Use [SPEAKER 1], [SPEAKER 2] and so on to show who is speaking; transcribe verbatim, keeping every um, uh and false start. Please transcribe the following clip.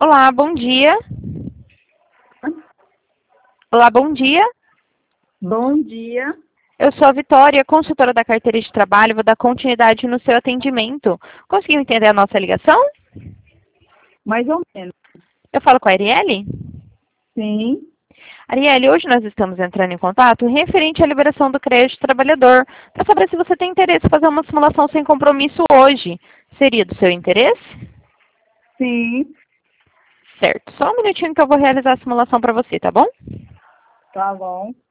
[SPEAKER 1] Olá, bom dia. Olá, bom dia.
[SPEAKER 2] Bom dia.
[SPEAKER 1] Eu sou a Vitória, consultora da carteira de trabalho. Vou dar continuidade no seu atendimento. Conseguiu entender a nossa ligação?
[SPEAKER 2] Mais ou menos.
[SPEAKER 1] Eu falo com a Arielle?
[SPEAKER 2] Sim.
[SPEAKER 1] Arielle, hoje nós estamos entrando em contato referente à liberação do crédito trabalhador, para saber se você tem interesse em fazer uma simulação sem compromisso hoje. Seria do seu interesse?
[SPEAKER 2] Sim.
[SPEAKER 1] Certo. Só um minutinho que eu vou realizar a simulação para você, tá bom?
[SPEAKER 2] Tá bom.